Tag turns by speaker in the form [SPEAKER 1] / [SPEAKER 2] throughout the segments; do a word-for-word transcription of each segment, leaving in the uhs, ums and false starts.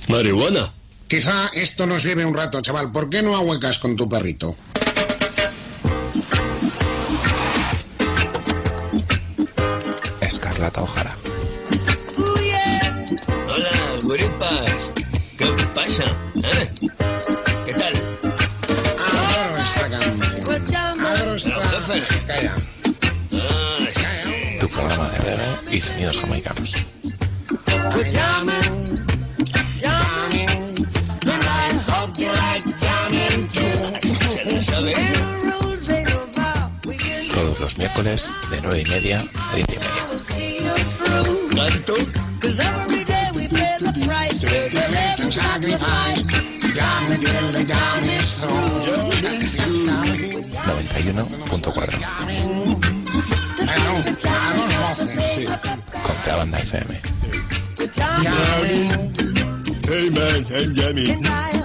[SPEAKER 1] Marihuana.
[SPEAKER 2] Quizá esto nos lleve un rato, chaval. ¿Por qué no ahuecas con tu perrito?
[SPEAKER 3] Escarlata O'Hara.
[SPEAKER 1] Hola, guripas. ¿Qué pasa? ¿Eh? ¿Qué tal?
[SPEAKER 2] Adoro esta canción. Adoro esta... Calla.
[SPEAKER 1] Ay,
[SPEAKER 3] Tu programa de reggae y sonidos jamaicanos.
[SPEAKER 1] ¿se la sabe?
[SPEAKER 3] Todos los miércoles de nueve y media a diez y media.
[SPEAKER 1] ¿Canto?
[SPEAKER 3] noventa y uno punto cuatro.
[SPEAKER 2] Sí.
[SPEAKER 3] Contrabanda F M.
[SPEAKER 1] Hey man, I'm Jamie.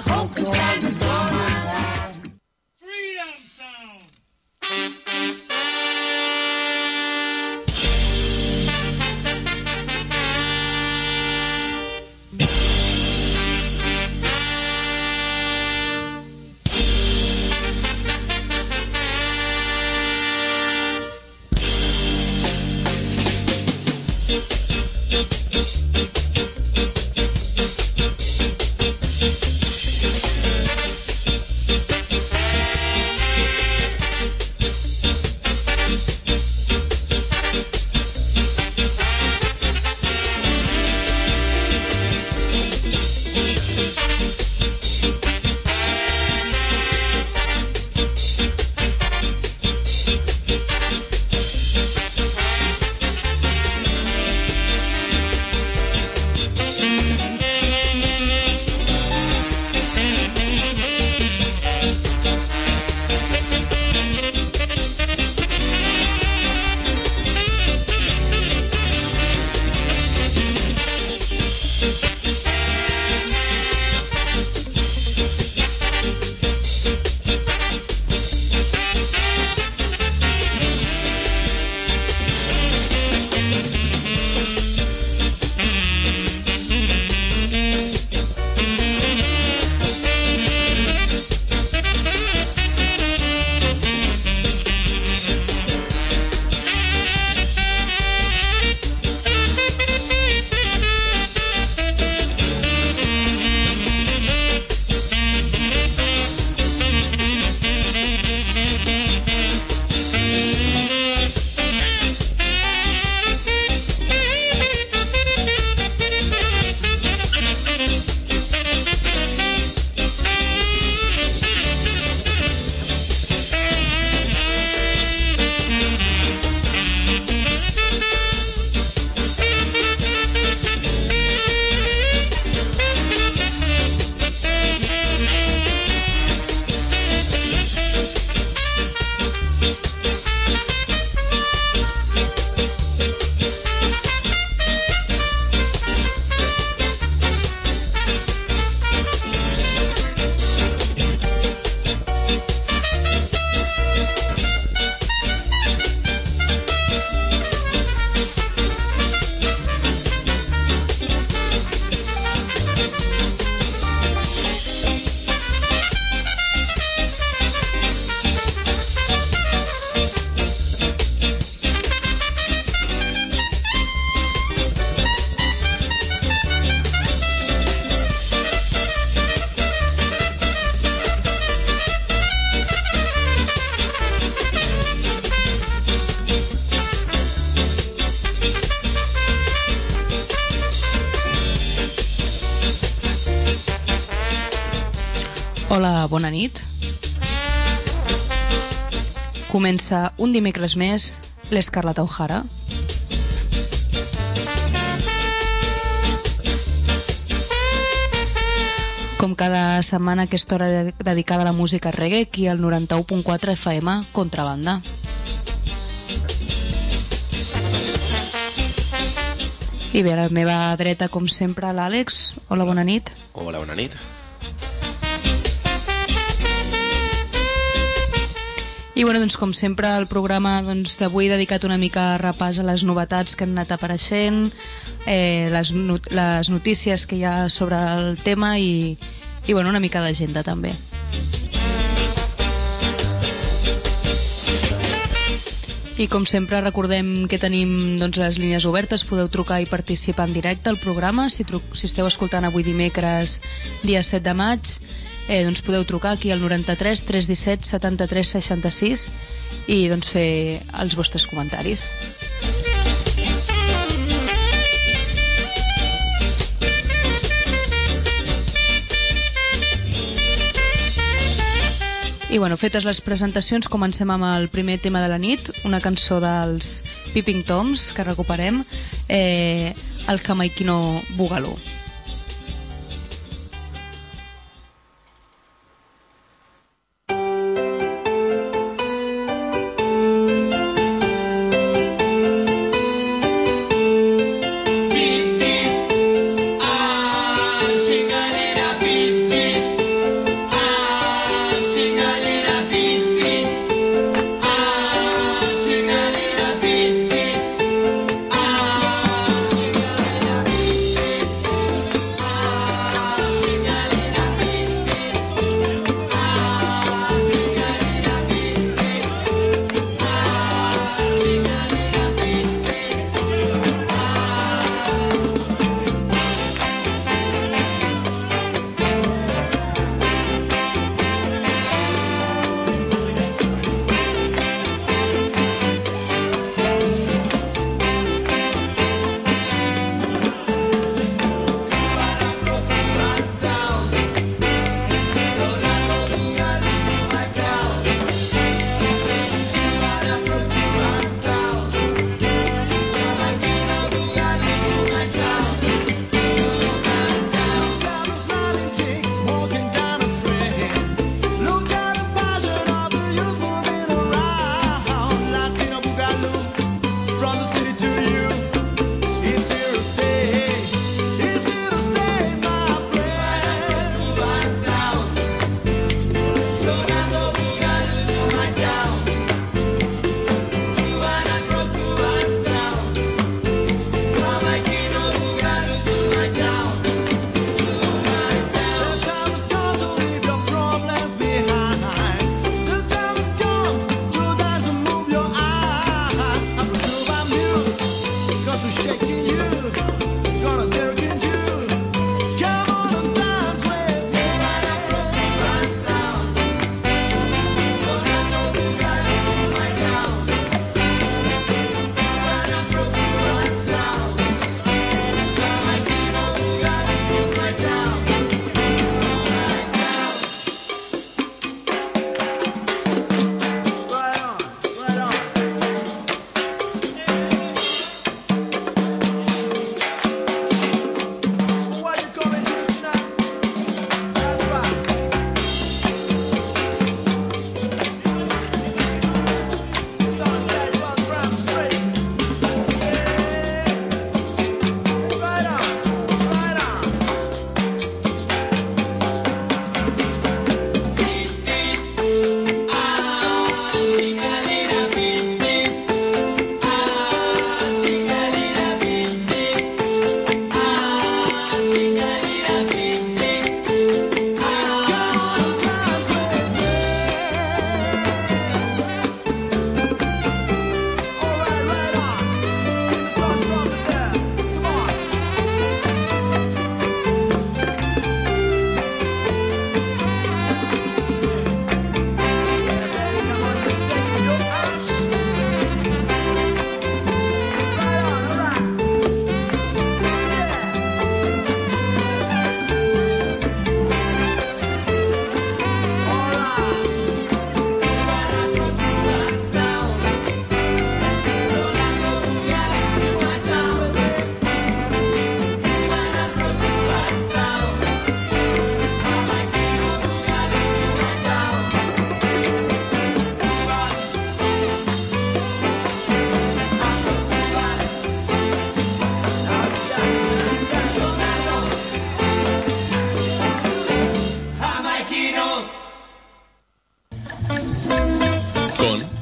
[SPEAKER 4] Hola, bona nit. Comença un dimecres més l'Escarlata O'Hara. Com cada setmana, aquesta hora dedicada a la música reggae, aquí al noranta-u punt quatre F M, Contrabanda. I bé, a la meva dreta, com sempre, l'Àlex. Hola, bona nit.
[SPEAKER 3] Hola, bona nit.
[SPEAKER 4] I bueno, doncs, com sempre, el programa doncs, d'avui dedicat una mica a repàs a les novetats que han anat apareixent, eh, les, not les notícies que hi ha sobre el tema i, i bueno, una mica d'agenda també. I com sempre recordem que tenim doncs, les línies obertes, podeu trucar i participar en directe al programa. Si, si esteu escoltant avui dimecres, dia set de maig, eh, doncs podeu trucar aquí al noranta-tres tres disset setanta-tres seixanta-sis i doncs, fer els vostres comentaris. I bueno, fetes les presentacions, comencem amb el primer tema de la nit, una cançó dels Peeping Toms que recuperem, eh, el Jamaiquino Boogaloo.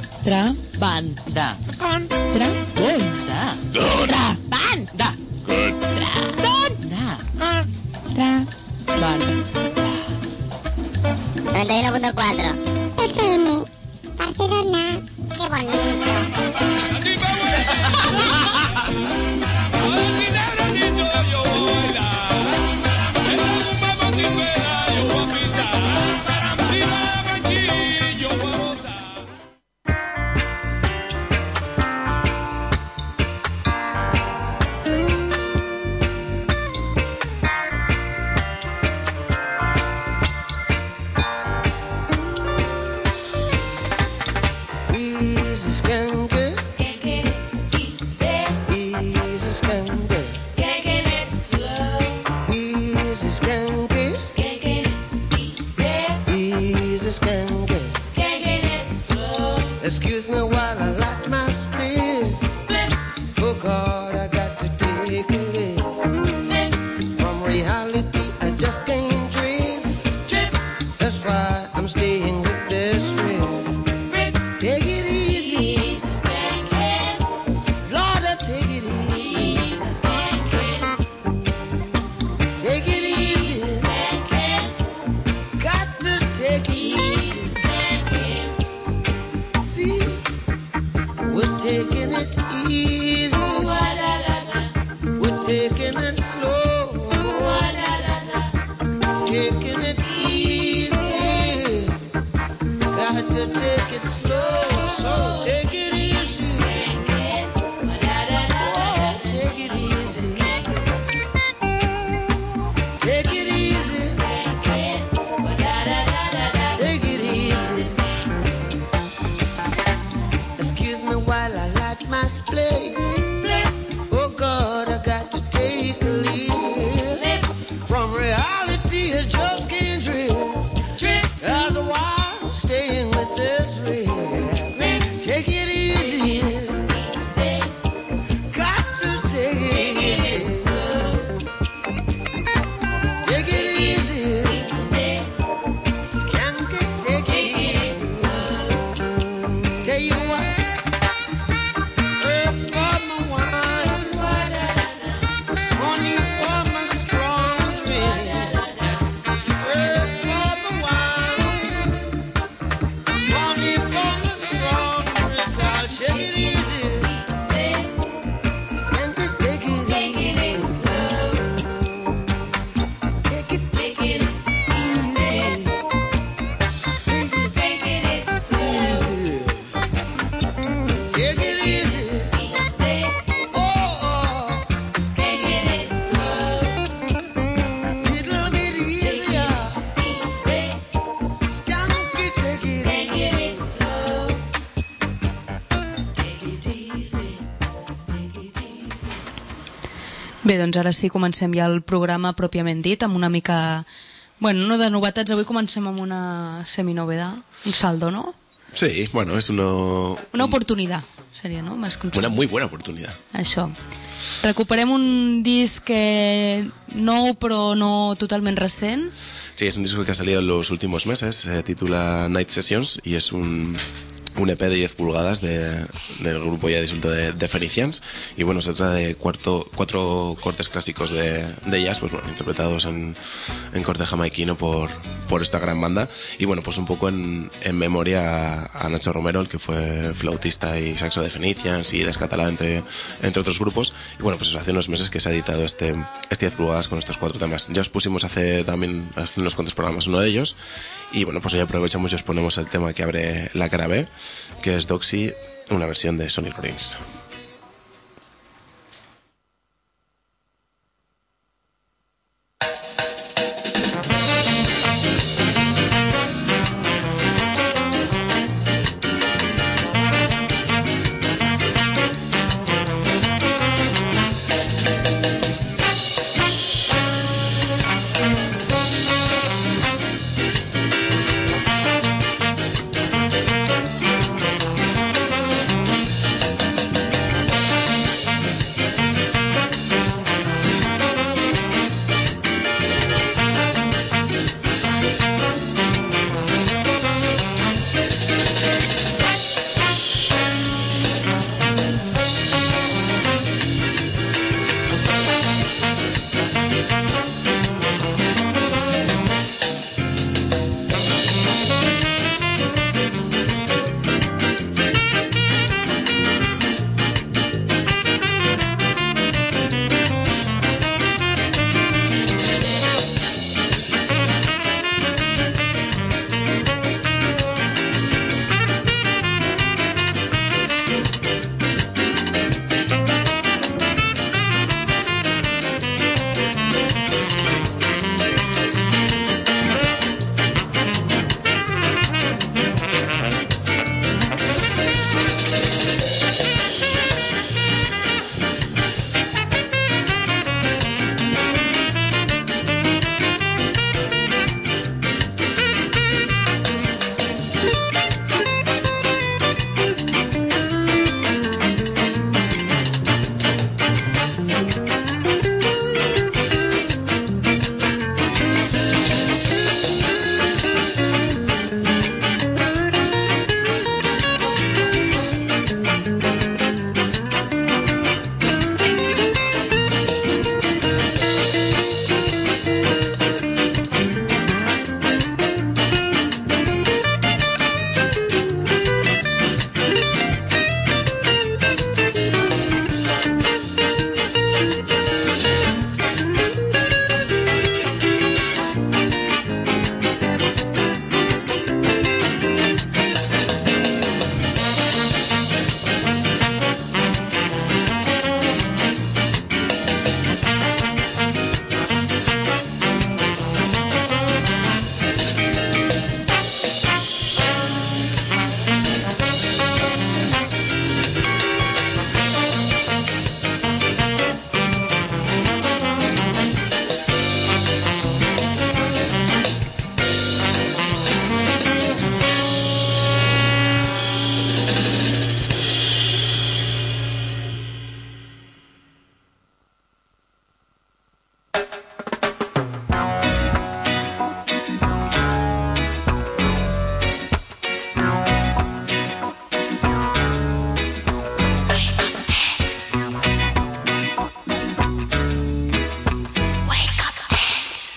[SPEAKER 5] Contrabanda. Contrabanda. Contrabanda. Barcelona.
[SPEAKER 4] Vale.
[SPEAKER 5] noventa y uno punto cuatro. F M. Barcelona. Qué bonito.
[SPEAKER 4] Bé, doncs ara sí, comencem ja el programa pròpiament dit, amb una mica... Bueno, no de novetats, avui comencem amb una seminovedad, un saldo, ¿no?
[SPEAKER 6] Sí, bueno, es uno...
[SPEAKER 4] Una oportunidad, seria, no? Más
[SPEAKER 6] una muy buena oportunidad.
[SPEAKER 4] Això. Recuperem un disc eh, nou, però no totalment recent.
[SPEAKER 6] Sí, es un disco que ha salido en los últimos meses, se titula Night Sessions y es un... un E P de diez pulgadas de, del grupo ya disuelto de, de Phoenicians, y bueno, se trata de cuarto, cuatro cortes clásicos de, de jazz, pues bueno, interpretados en, en corte jamaiquino por, por esta gran banda, y bueno, pues un poco en, en memoria a, a Nacho Romero, el que fue flautista y saxo de Phoenicians y de Escatalá, entre, entre otros grupos, y bueno, pues eso, hace unos meses que se ha editado este, este diez pulgadas con estos cuatro temas. Ya os pusimos hace también, hace unos cuantos programas, uno de ellos, y bueno, pues hoy aprovechamos y os ponemos el tema que abre la cara B, que es Doxy, una versión de Sonny Rollins.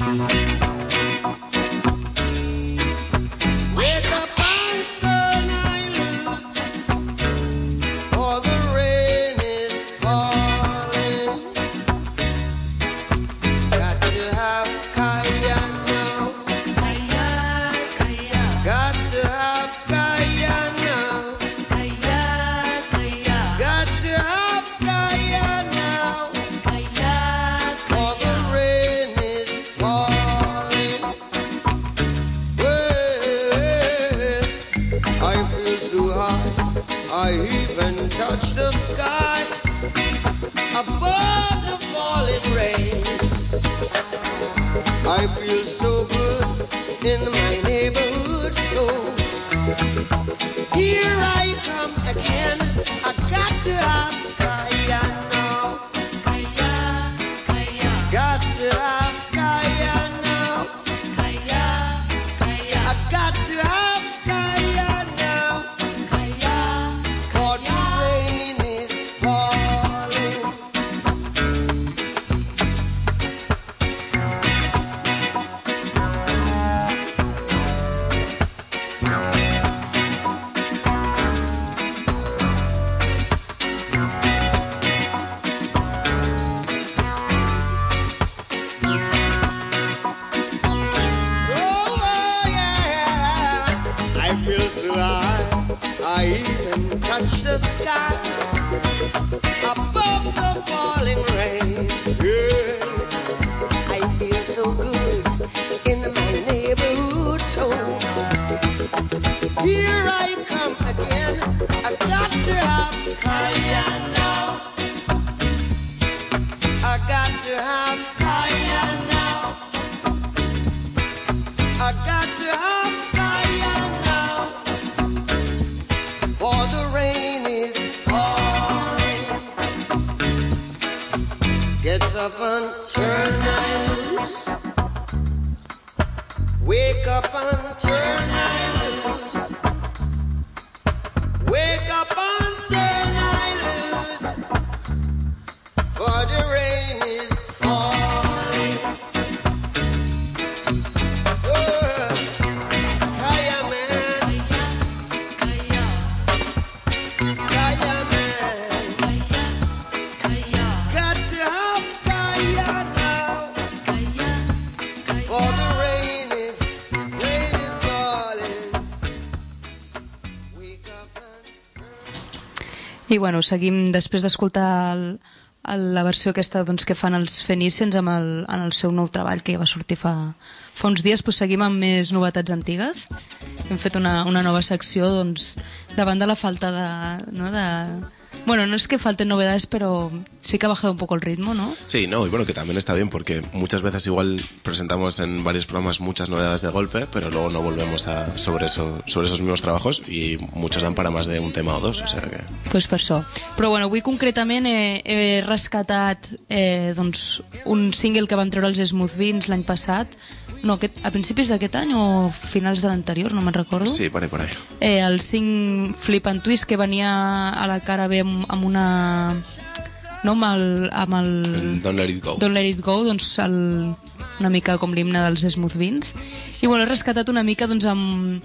[SPEAKER 4] I bueno, seguim després d'escoltar el, el, la versió aquesta doncs, que fan els Phoenicians amb el, en el seu nou treball que ja va sortir fa, fa uns dies, doncs seguim amb més novetats antigues. Hem fet una, una nova secció doncs, davant de la falta de, no, de... Bueno, no es que falten novedades, pero sí que ha bajado un poco el ritmo, ¿no?
[SPEAKER 6] Sí, no, y bueno, que también está bien porque muchas veces igual presentamos en varios programas muchas novedades de golpe, pero luego no volvemos a sobre eso, sobre esos mismos trabajos y muchos dan para más de un tema o dos, o sea que...
[SPEAKER 4] Pues per això. Però bueno, avui concretament he, he rescatat eh, doncs, un single que van treure els Smooth Beans l'any passat. No, aquest, a principis d'aquest any o finals de l'anterior, no me'n recordo.
[SPEAKER 6] Sí, por ahí, por ahí.
[SPEAKER 4] Eh, el Sing Flip and Twist, que venia a la cara bé amb, amb una... No, amb el... Amb el...
[SPEAKER 6] Don't Let It Go.
[SPEAKER 4] Don't Let It Go, doncs el, una mica com l'himne dels Smooth Beans. I bueno, he rescatat una mica doncs amb...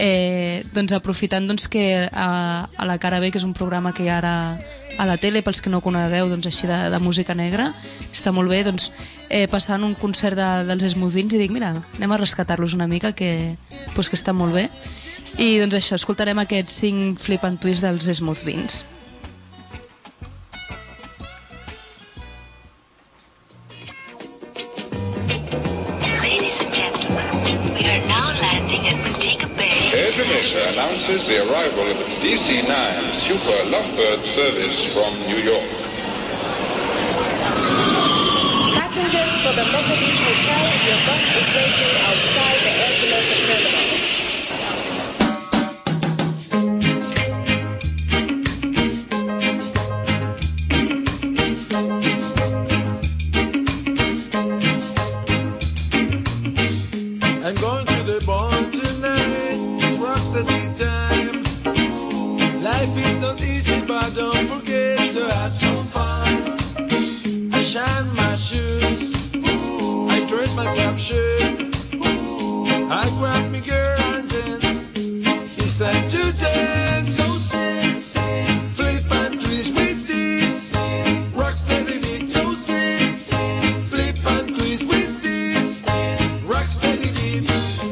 [SPEAKER 4] Eh, doncs aprofitant doncs, que a, a la cara B, que és un programa que hi ha ara a la tele, pels que no ho conegueu, doncs, així de, de música negra, està molt bé, doncs, eh, passant un concert de, dels Smooth Beans i dic, mira, anem a rescatar-los una mica, que, pues, que està molt bé. I doncs això, escoltarem aquest Sing Flip and Twist dels Smooth Beans.
[SPEAKER 7] Air announces the arrival of its D C nine Super Lovebird service from New York.
[SPEAKER 8] Passengers for the Methodist Hotel, your bus is waiting outside the Air Jamaica terminal.
[SPEAKER 9] I'm going to the bar tonight. Rock's the tea time. Life is not easy, but don't forget to have some fun. I shine my shoes. I dress my flap corruption. I grab me girl and dance. It's time to dance. So sing, flip and twist with this. Rock steady beat. So sing, flip and twist with this. Rock steady beat.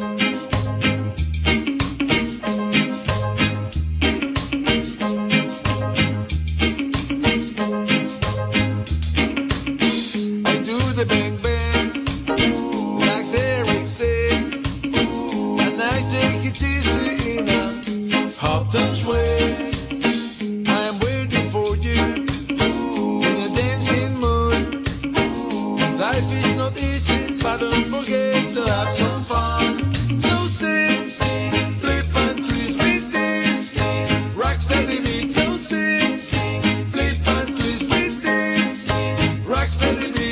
[SPEAKER 9] I do the bang bang like Derek said, and I take it easy in a Hopton's way. I'm waiting for you in a dancing mood. Life is not easy, but don't forget to have some fun. So sing, flip and twist with this. Rock steady beat. So sing, flip and twist with this. Rock steady beat.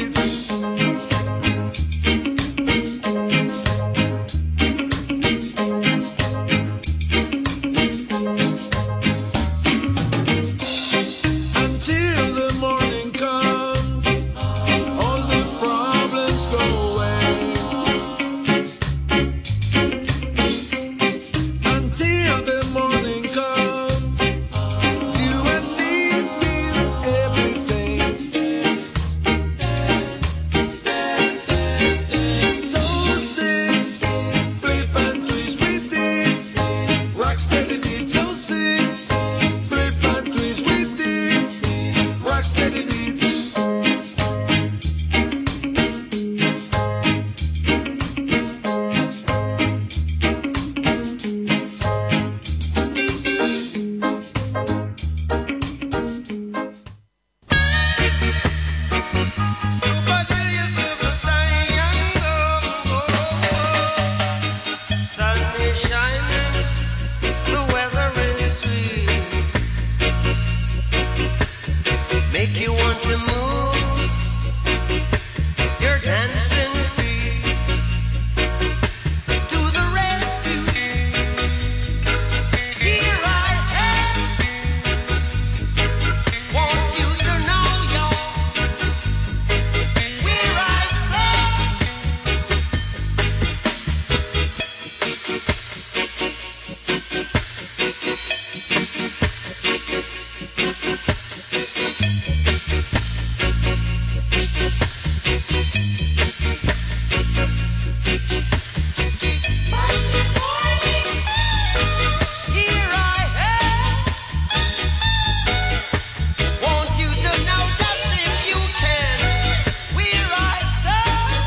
[SPEAKER 9] Until the morning comes, all the problems go away. Until the morning comes, you and me feel everything. So sing, flip and twist with this. Rock steady beat. So sing, flip and twist with this. Rock steady beat.
[SPEAKER 10] Sun is shining, the weather is sweet. Make you want to move your dancing feet to the rescue. Here I am. Want you to know you're where I say. Here I am. Want you to know just if you can where I stand.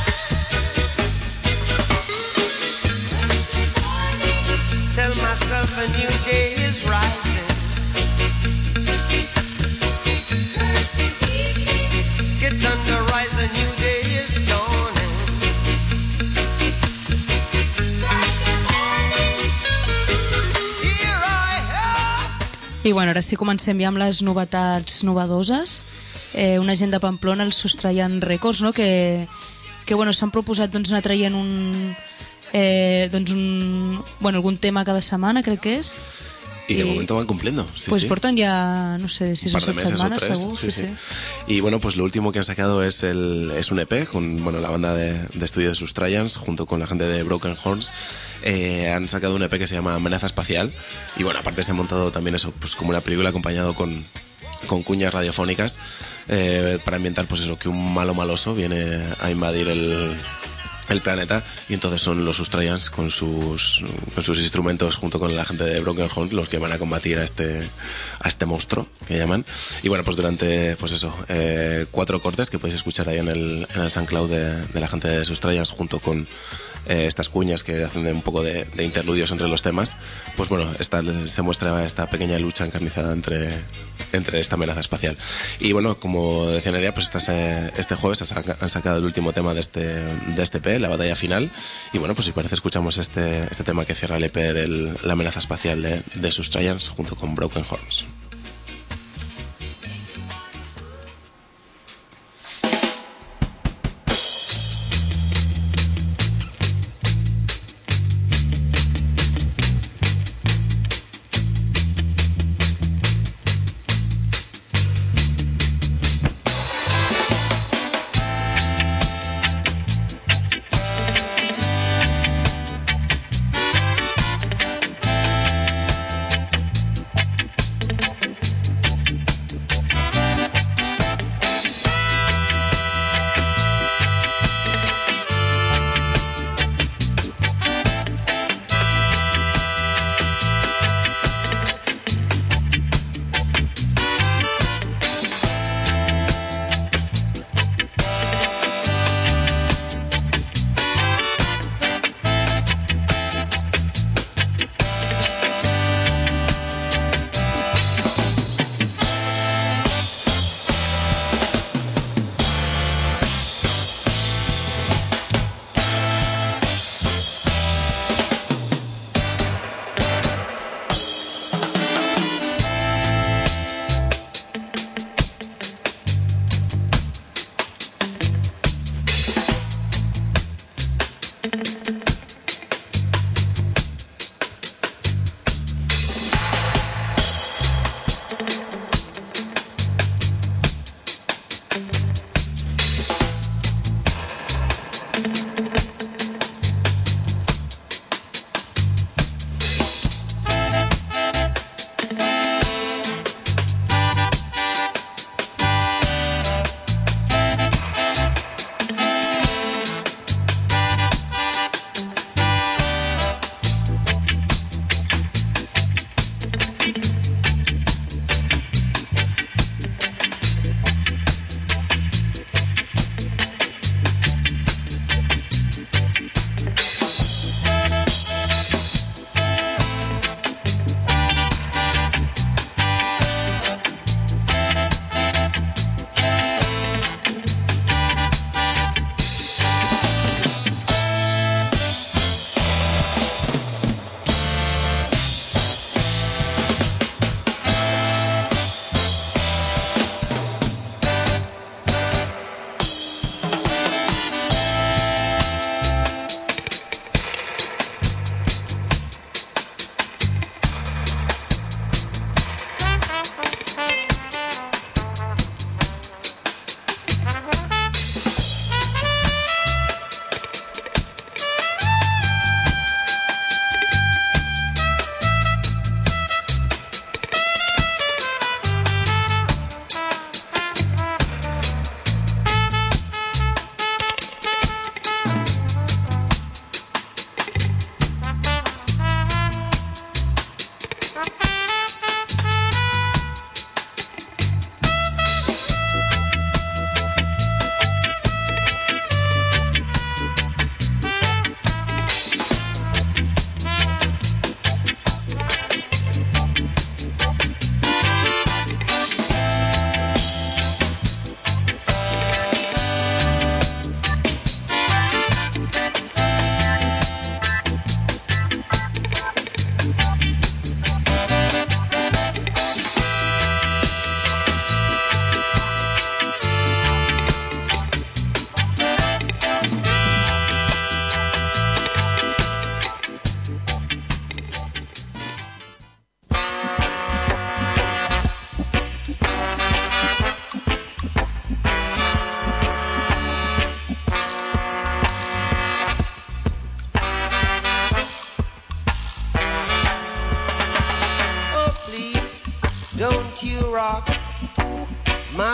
[SPEAKER 10] Tell myself a new day is rising. Get on the rise, a new day is dawning. Here I am.
[SPEAKER 4] I bueno, ara sí comencem ja amb les novetats novedoses. Eh, una gent de Pamplona, els Sustrayan Records, no? que, que bueno, s'han proposat doncs, anar traient un, eh, doncs un, bueno, algun tema cada setmana, crec que és.
[SPEAKER 6] Y de momento van cumpliendo. Sí,
[SPEAKER 4] pues
[SPEAKER 6] sí.
[SPEAKER 4] portan ya, no sé, seis
[SPEAKER 6] Un
[SPEAKER 4] o
[SPEAKER 6] par de
[SPEAKER 4] siete
[SPEAKER 6] meses
[SPEAKER 4] semanas,
[SPEAKER 6] o tres,
[SPEAKER 4] seguro.
[SPEAKER 6] sí,
[SPEAKER 4] Sí,
[SPEAKER 6] sí.
[SPEAKER 4] sí.
[SPEAKER 6] Y bueno, pues lo último que han sacado es el es un E P con bueno la banda de, de estudio de Sustrayans junto con la gente de Broken Horns. Eh, han sacado un E P que se llama Amenaza Espacial y bueno, aparte se ha montado también eso, pues como una película acompañado con con cuñas radiofónicas eh, para ambientar pues eso, que un malo maloso viene a invadir el el planeta y entonces son los Sustrayans con sus con sus instrumentos junto con la gente de Broken Horns los que van a combatir a este a este monstruo que llaman. Y bueno, pues durante pues eso eh, cuatro cortes que podéis escuchar ahí en el en el SoundCloud de, de la gente de Sustrayans junto con eh, estas cuñas que hacen de un poco de, de interludios entre los temas, pues bueno, esta, se muestra esta pequeña lucha encarnizada entre, entre esta amenaza espacial. Y bueno, como decía Nerea, pues esta, este jueves han sacado el último tema de este, de este E P, la batalla final, y bueno, pues si parece escuchamos este, este tema que cierra el E P de la amenaza espacial de, de Sustrayans junto con Broken Horns.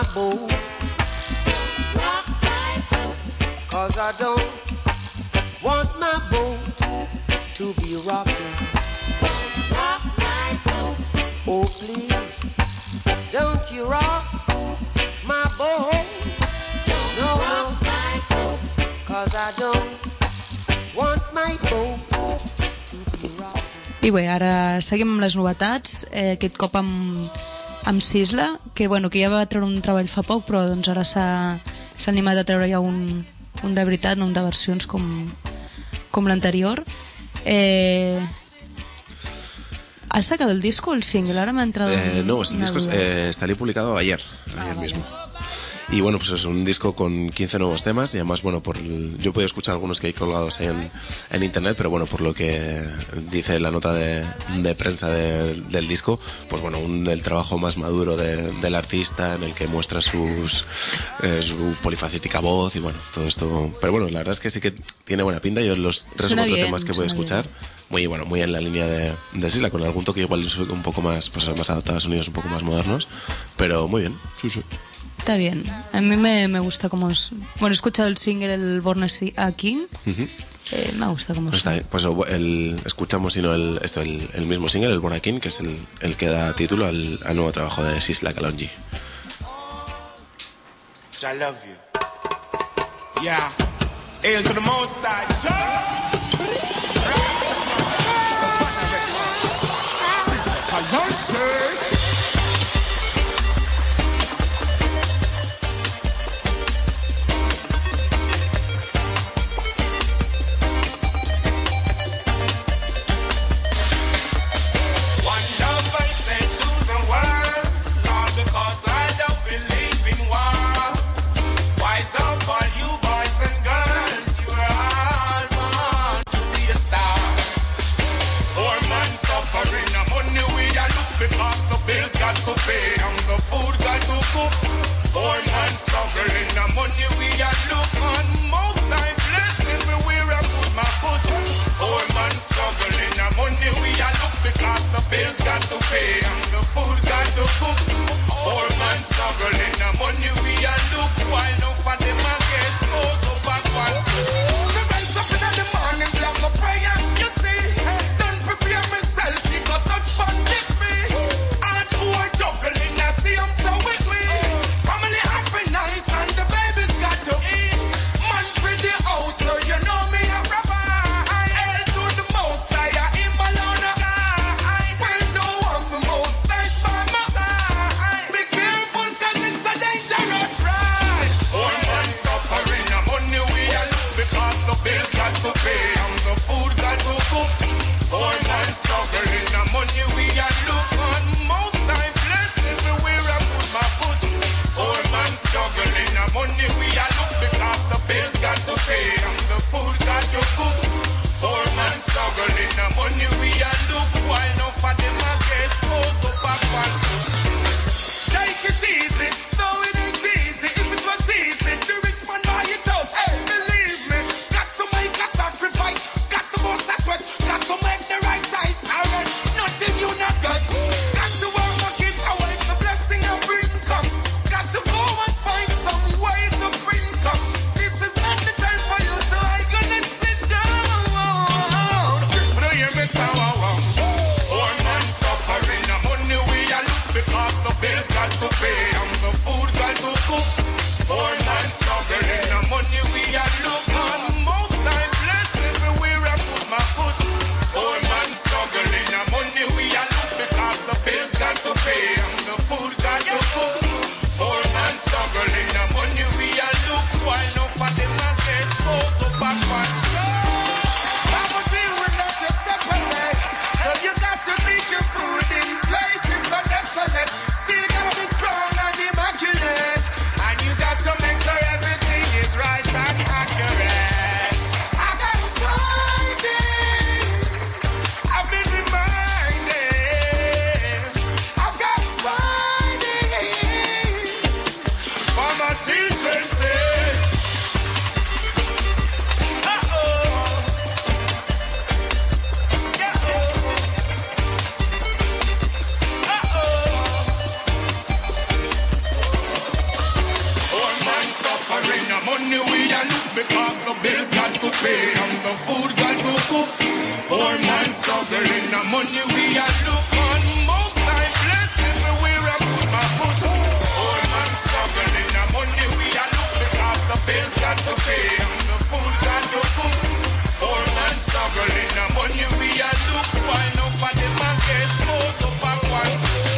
[SPEAKER 10] my boat. Rock my boat. Cause I don't want my boat to be rocking. Rock my boat. Oh please, don't you rock my boat. No, no, my boat. Cause I don't want my boat to be rocking.
[SPEAKER 4] I bé, ara seguim amb les novetats, eh, aquest cop amb, amb Sisla, que, bueno, que ja va treure un treball fa poc, però doncs ara s'ha animat a treure ja un, un de veritat, no un de versions com, com l'anterior. Eh, ¿Has sacado el disco o el single? Ahora me ha entrado
[SPEAKER 6] eh, No, el disco
[SPEAKER 4] duda.
[SPEAKER 6] eh, salió publicado ayer,
[SPEAKER 4] ah,
[SPEAKER 6] ayer
[SPEAKER 4] vale.
[SPEAKER 6] mismo. Y bueno, pues es un disco con quince nuevos temas y además, bueno, por el, yo he podido escuchar algunos que hay colgados en, en internet, pero bueno, por lo que dice la nota de, de prensa de, del disco, pues bueno, un, el trabajo más maduro de, del artista en el que muestra sus eh, su polifacética voz y bueno, todo esto. Pero bueno, la verdad es que sí que tiene buena pinta. Yo los tres o cuatro temas que voy a escuchar, muy bueno, muy en la línea de, de Sisla, con algún toque igual un poco más, pues más adaptado a sonidos un poco más modernos, pero muy bien, sí, sí.
[SPEAKER 4] Está bien, a mí me, me gusta como es. Bueno, he escuchado el single, el Born a King. Uh-huh. eh, me gusta como
[SPEAKER 6] está bien. Pues el, escuchamos sino el, esto, el, el mismo single, el Born a King, que es el, el que da título al, al nuevo trabajo de Sisla Kalonji.
[SPEAKER 11] I love you. Yeah. Hail to the most high. Kalonji. Because the bills got to pay and the food got to cook. Poor man struggling, the money we are look on. Most time blessing me where I put my foot. Poor man struggling, the money we are look because the bills got to pay and the food got to cook. Poor man struggling, the money we are look while no for them I guess goes up and wants to show. The rise up in the morning, block my prayer. You see, don't prepare myself, you got touch fun this me. Juggling, I see I'm so weekly. Family happy nice and the baby's got to eat. Man for the house, so you know me a rapper. I held to the most, I am alone. I will no one the most, I by my side. Be careful cause it's a dangerous ride. Poor man suffering, the money we are because the bills got to pay and the food got to cook. Poor man struggling, the money we are look on most time. Struggling, the money we are look because the bills got to pay and the food got to cook. Poor man struggling, the money we are look while no for them I guess goes up and wants to shoot. Take it easy, though it ain't easy. If it was easy, the rich man buy it out. Hey, believe me, got to make a sacrifice, got to bust that sweat, got to make the right choice. Alright, nothing you not got. Got to work my kids away, the blessing of bring come. Got to go and find some ways of income. This is not the time for you to I gonna sit down. But I hear me sound wow. Poor man suffering, the money we are look because the bills got to pay and the food cook. Poor man struggling, the money we are look on. Most I bless everywhere I put my foot. Poor man struggling, the money we are look because the bills got to pay and the food got to cook. Poor man struggling, the money we are look. Why no for the man gets close up at once?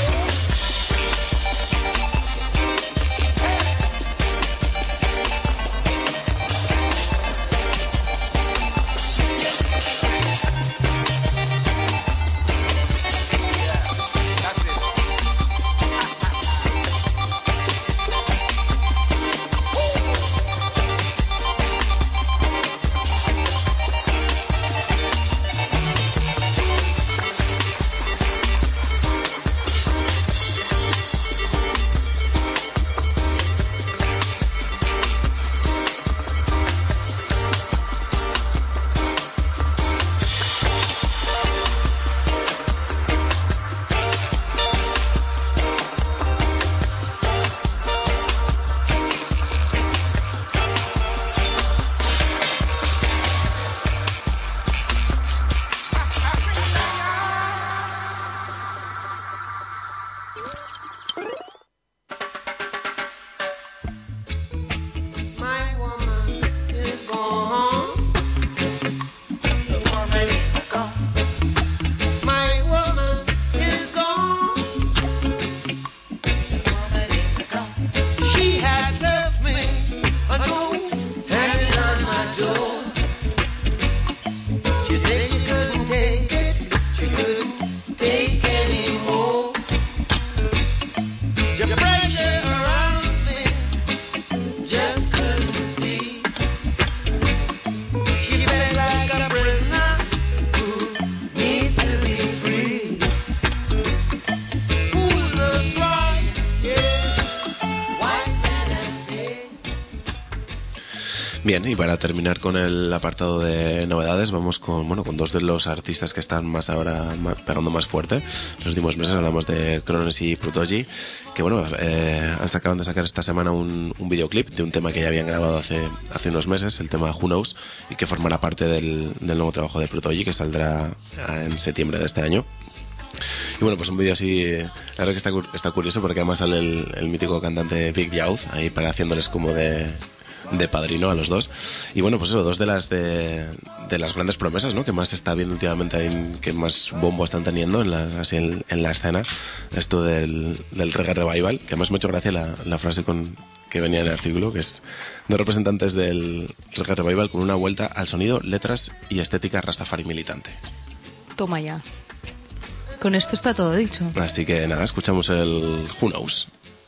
[SPEAKER 6] Bien, y para terminar con el apartado de novedades, vamos con bueno con dos de los artistas que están más ahora más, pegando más fuerte. En los últimos meses hablamos de Cronos y Protoji, que bueno, eh, acaban de sacar esta semana un, un videoclip de un tema que ya habían grabado hace, hace unos meses, el tema Who Knows, y que formará parte del, del nuevo trabajo de Protoji, que saldrá en septiembre de este año. Y bueno, pues un vídeo así, la verdad que está, está curioso porque además sale el, el mítico cantante Big Youth ahí para haciéndoles como de... de padrino a los dos. Y bueno, pues eso, dos de las de, de las grandes promesas, ¿no? Que más se está viendo últimamente, en, que más bombo están teniendo en la, así en, en la escena, esto del, del reggae revival, que además me ha hecho gracia la, la frase con que venía en el artículo, que es de representantes del reggae revival con una vuelta al sonido, letras y estética rastafari militante.
[SPEAKER 4] Toma ya. Con esto está todo dicho.
[SPEAKER 6] Así que nada, escuchamos el Who Knows.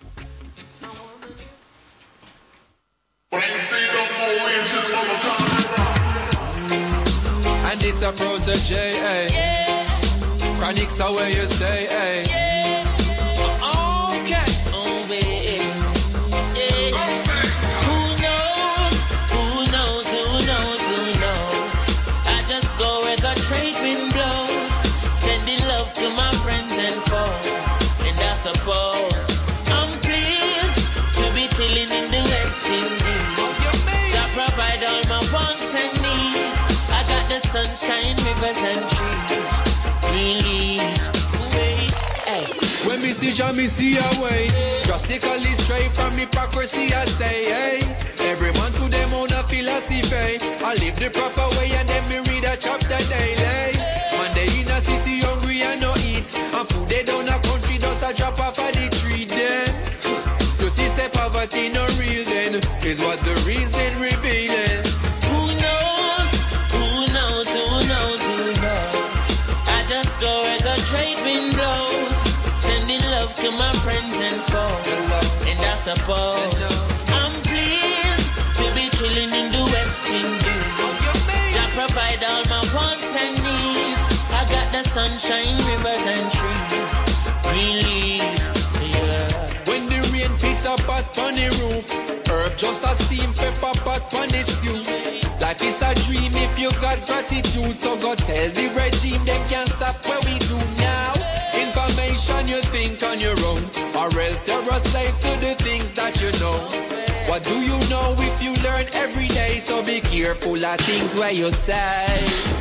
[SPEAKER 9] And it's a Protege, eh? Yeah. Chronics are where you say, eh?
[SPEAKER 12] Yeah. Okay. Oh, baby. Yeah. Who knows? Who knows? Who knows? Who knows? I just go where the trade wind blows, sending love to my friends and foes. And I suppose I'm pleased to be chilling in the West Indies. To provide all my wants and needs. I got the sunshine, rivers and trees. Relief, wait, hey.
[SPEAKER 9] When me see Jah, me see a way. Drastically straight from hypocrisy, I say, hey. Every man to them own a philosophy. I live the proper way and then me read a chapter daily. Man, they in a city hungry and no eat. And food they down a country, just a drop off of the tree then. You see, say poverty no real then. Is what the reason revealing.
[SPEAKER 12] Who knows? Who knows? Who knows? Who knows? I just go where the trade wind blows, sending love to my friends and foes. And I suppose I'm pleased to be chilling in the West Indies. I provide all my wants and needs. I got the sunshine, rivers and trees. Relief, yeah.
[SPEAKER 9] When the rain pits up at on the roof, herb just a steam pepper pot on the stew. Life is a dream if you got gratitude. So go tell the regime them can't stop what we do now. Information you think on your own, or else you're a slave to the things that you know. What do you know if you learn every day? So be careful of things where you say.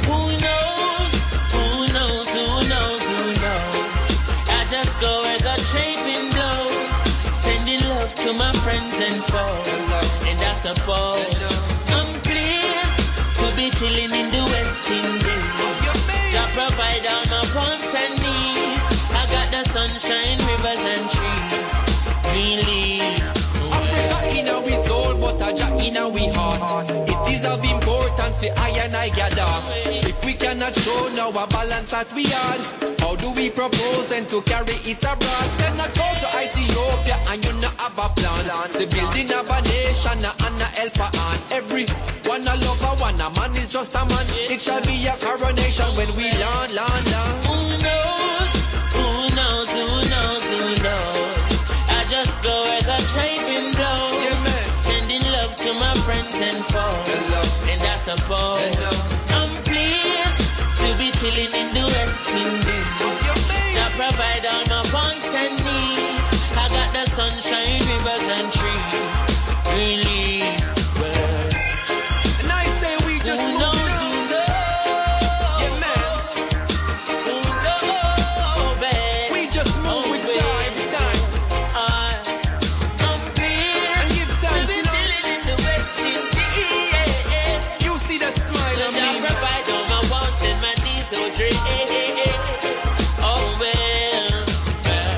[SPEAKER 12] Who knows? Who knows? Who knows? Who knows? I just go where the trading blows, sending love to my friends and foes, and I suppose I'm pleased to be chilling in the West Indies. Jah provide all my wants and needs. I got the sunshine, rivers and trees. Release.
[SPEAKER 13] Africa in our soul, but a Jah in our heart. It is of importance for I and I gather. If we cannot show now a balance that we are, how do we propose then to carry it abroad? Then I go to Ethiopia and you not have a plan. The building of a nation and a helper on. Every one a lover, one a man is just a man. It shall be a coronation when we land, land, land.
[SPEAKER 12] Who knows? Who knows? Who knows? Who knows? I just go where the trading blows, yeah, sending love to my friends and foes. Hello. And I suppose Hello. I'm pleased to be chilling in the West Indies. Jah provide all my wants and needs. I got the sunshine, rivers and trees. Release, well.
[SPEAKER 13] And I say we just
[SPEAKER 12] who knows, who knows?
[SPEAKER 13] Yeah, man.
[SPEAKER 12] Who knows, babe?
[SPEAKER 13] We just move oh, with joy every time.
[SPEAKER 12] I, I'm pleased
[SPEAKER 13] and give thanks,
[SPEAKER 12] to be
[SPEAKER 13] you know?
[SPEAKER 12] chilling in the West Indies. Yeah, yeah.
[SPEAKER 13] You see that smile on me.
[SPEAKER 12] Jah provide all my wants and my needs, oh dream. Oh, well, well.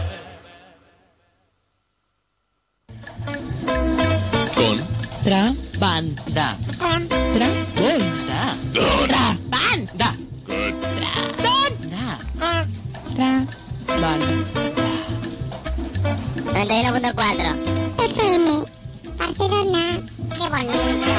[SPEAKER 1] Con
[SPEAKER 14] Trabanda. Contra. Banda. Trabanda. Trabanda. Trabanda.
[SPEAKER 5] noventa y uno punto cuatro. F M. Barcelona. Qué bonito.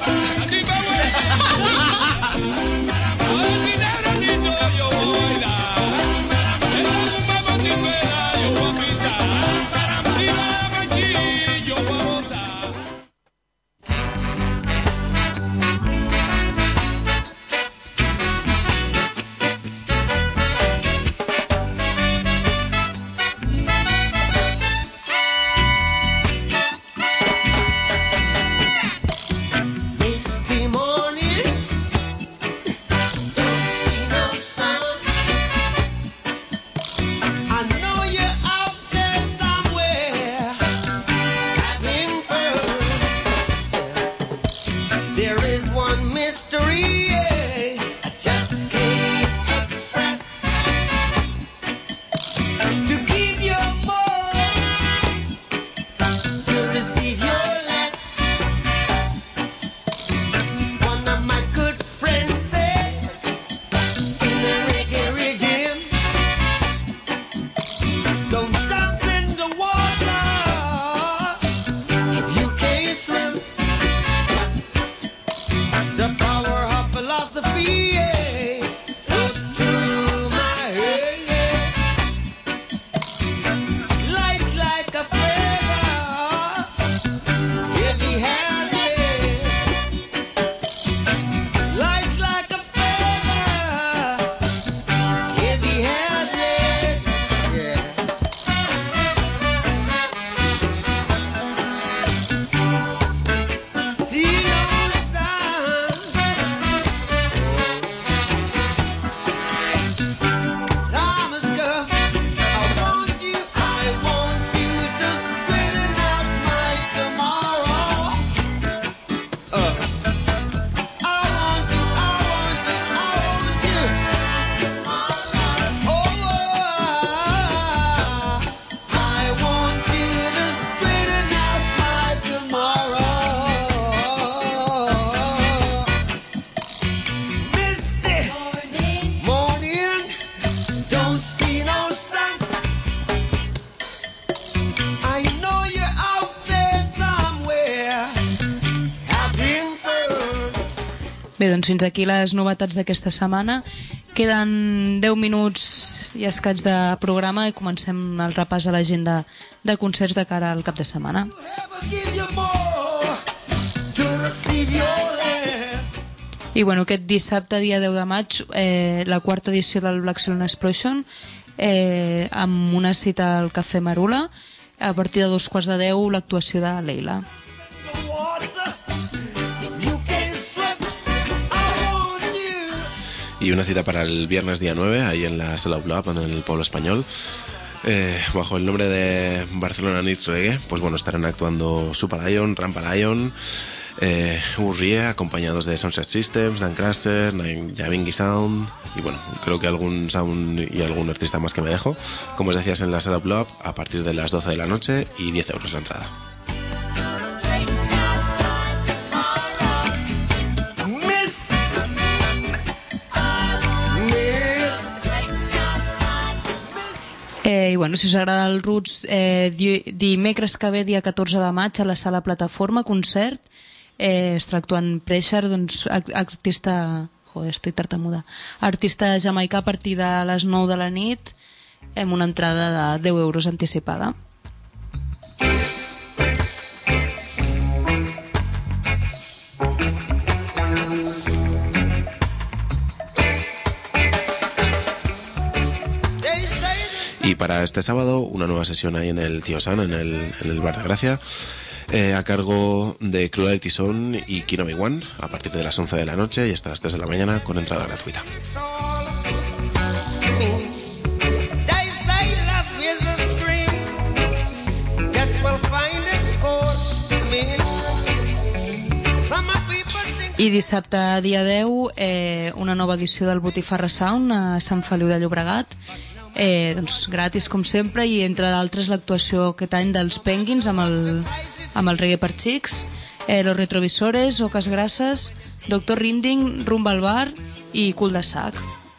[SPEAKER 4] Bé, doncs fins aquí les novetats d'aquesta setmana. Queden deu minuts i escaig de programa i comencem el repàs a l'agenda de concerts de cara al cap de setmana. I bueno, aquest dissabte, dia deu de maig, eh, la quarta edició del Black Silent Explosion, eh, amb una cita al Cafè Marula, a partir de dos quarts de deu l'actuació de Leila.
[SPEAKER 6] y una cita para el viernes día nueve, ahí en la Sala Club, en el Pueblo Español. Eh, bajo el nombre de Barcelona Needs Reggae, pues bueno, estarán actuando Super Lion, Rampa Lion, eh, Urrie, acompañados de Sunset Systems, Dan Crusher, Javingi Sound, y bueno, creo que algún sound y algún artista más que me dejo. Como os decías, en la Sala Club a partir de las doce de la noche y diez euros la entrada.
[SPEAKER 4] Eh, I bueno, si us agrada el Roots, eh, di dimecres que ve, dia catorze de maig, a la Sala Plataforma, concert, eh, estarà actuant Pressure, doncs, artista... Joder, estic tartamuda. Artista jamaicà a partir de les nou de la nit, amb una entrada de deu euros anticipada.
[SPEAKER 6] Y para este sábado, una nueva sesión ahí en el Tío San, en el, en el Bar de Gracia, eh, a cargo de Cruelty Son y Kinobi One, a partir de las once de la noche y hasta las tres de la mañana, con entrada gratuita.
[SPEAKER 4] I dissabte, dia deu, eh, una nova edició del Botifarra Sound a Sant Feliu de Llobregat. Eh, doncs gratis com sempre, i entre d'altres l'actuació aquest any dels Penguins amb el, amb el reggae per xics, eh, Los Retrovisores, Oques Grasses, Doctor Rinding, Rumba al Bar i Cul de Sac.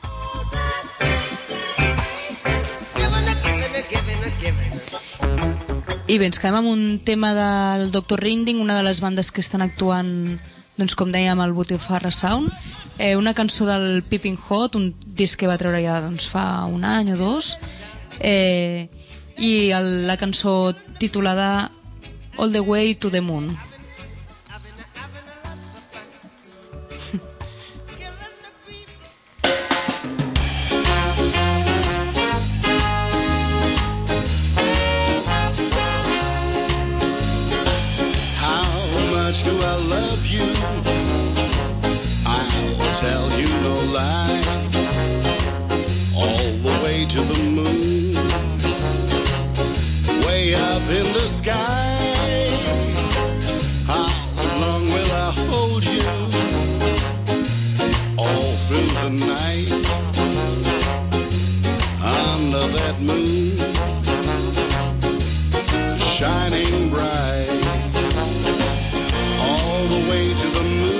[SPEAKER 4] I bé, ens quedem amb un tema del Doctor Rinding, una de les bandes que estan actuant, doncs com dèiem, al Botifarra Sound. Eh, una cançó del Peeping Hot, un disc que va treure ja doncs, fa un any o dos, eh, i el, la cançó titulada All the Way to the Moon.
[SPEAKER 15] How much do I love you? Tell you no lie, all the way to the moon, way up in the sky. How long will I hold you? All through the night, under that moon, shining bright, all the way to the moon.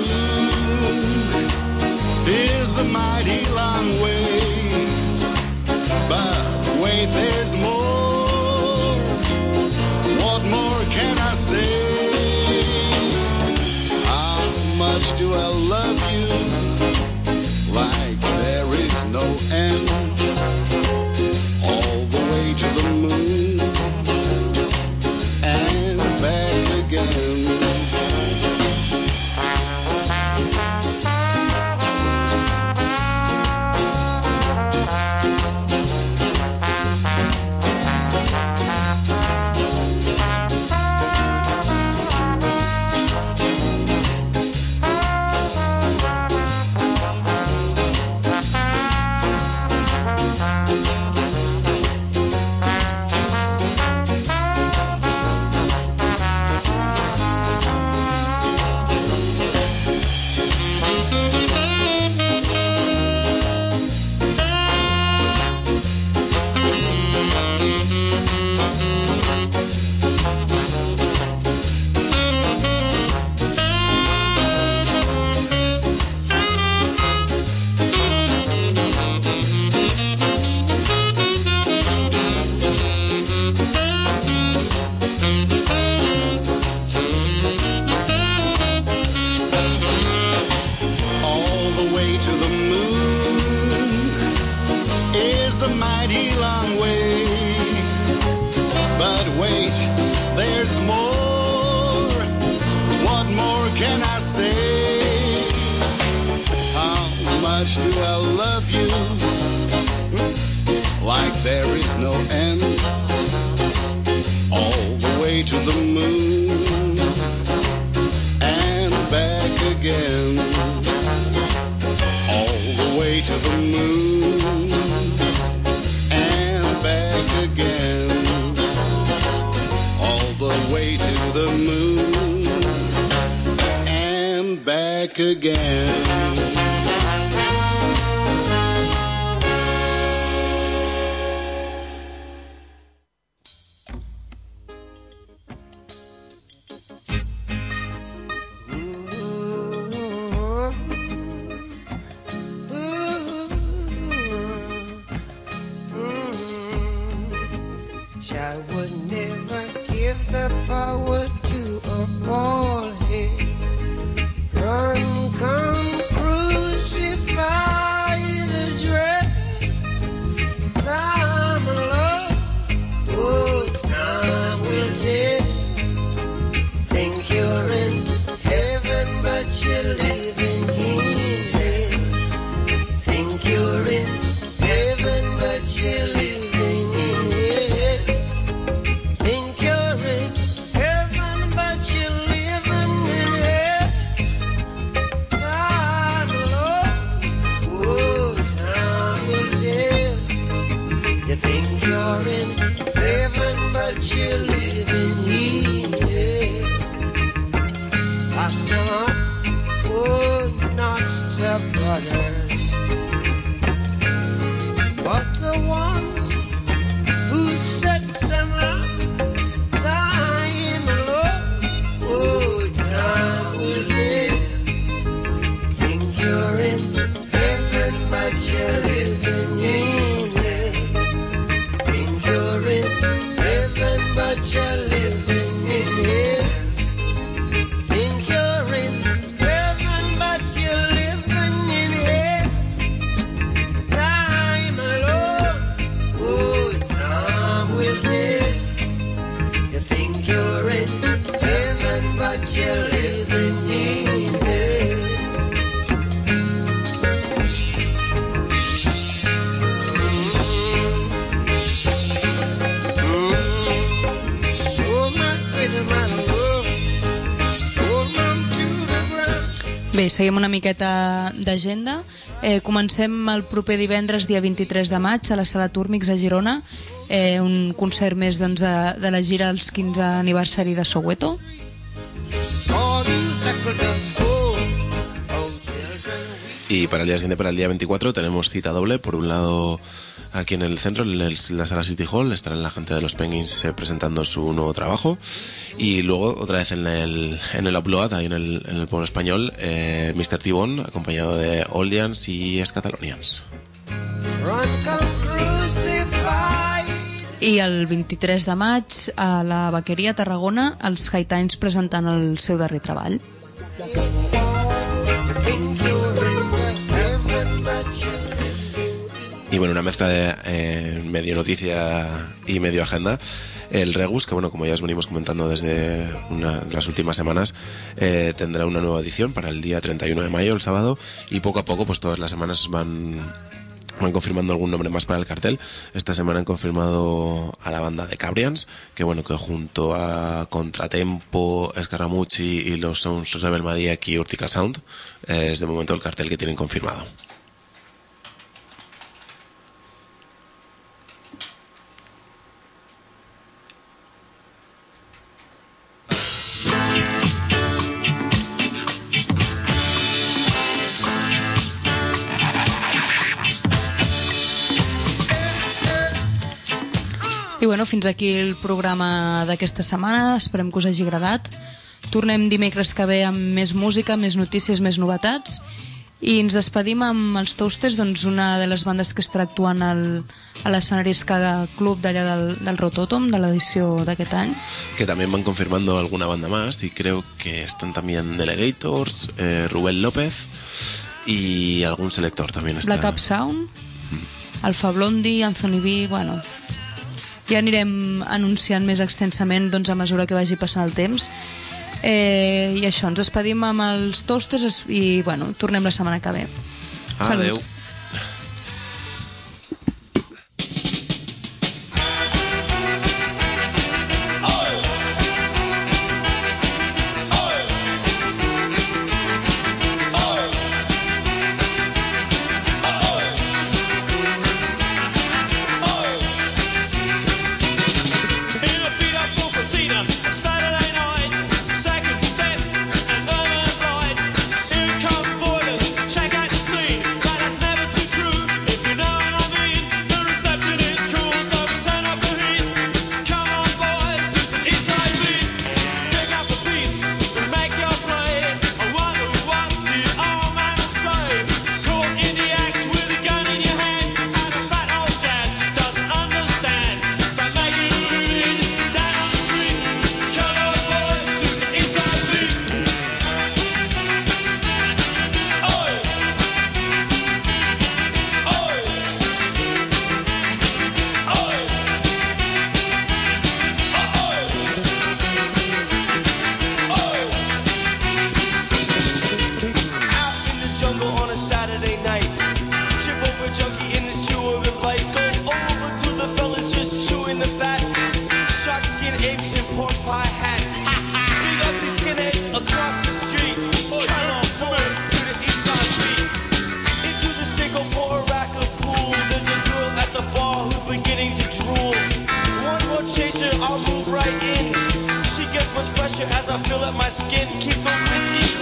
[SPEAKER 15] Is a mighty long way, but wait, there's more. What more can I say? How much do I love you? Like there is no end. All the way to the moon and back again. Do I love you? Like there is no end. All the way to the moon and back again. All the way way to the moon and back again. All the way to the moon and back again.
[SPEAKER 4] Bé, seguim una miqueta d'agenda. Eh, comencem el proper divendres, dia vint-i-tres de maig, a la Sala Túrmix a Girona, eh, un concert més doncs, de, de la gira als quinze aniversari de Soweto.
[SPEAKER 6] Y para el día siguiente, para el día veinticuatro, tenemos cita doble. Por un lado, aquí en el centro, en, el, en la sala City Hall, estarán la gente de los Penguins eh, presentando su nuevo trabajo. Y luego, otra vez en el, en el Upload, ahí en el, en el pueblo español, eh, mister T-Bone, acompañado de Oldians y Escatalonians.
[SPEAKER 4] I el vint-i-tres de maig, a la Vaqueria Tarragona, els High Times presentant el seu darrer treball.
[SPEAKER 6] Y bueno, una mezcla de eh, medio noticia y medio agenda. El Regus, que bueno, como ya os venimos comentando desde una de las últimas semanas, eh, tendrá una nueva edición para el día treinta y uno de mayo, el sábado, y poco a poco, pues todas las semanas van, van confirmando algún nombre más para el cartel. Esta semana han confirmado a la banda de Cabrians, que bueno, que junto a Contratempo, Scaramucci y los Sounds Rebel Madiak y Urtica Sound, eh, es de momento el cartel que tienen confirmado.
[SPEAKER 4] I bueno, fins aquí el programa d'aquesta setmana, esperem que us hagi agradat. Tornem dimecres que ve amb més música, més notícies, més novetats, i ens despedim amb els Toasters, doncs una de les bandes que estarà actuant al, a l'escenari Ska Club d'allà del, del Rototom, de l'edició d'aquest any.
[SPEAKER 6] Que también van confirmando alguna banda más, y creo que están también Delegators, eh, Rubén López y algún selector también está.
[SPEAKER 4] Black Up Sound, mm. Alfa Blondie, Anthony B, bueno... Ja anirem anunciant més extensament doncs, a mesura que vagi passant el temps. Eh, I això, ens despedim amb els Toasters i bueno, tornem la setmana que ve.
[SPEAKER 6] Adéu.
[SPEAKER 11] Oh!
[SPEAKER 16] pressure as I fill up my skin. Keep the whiskey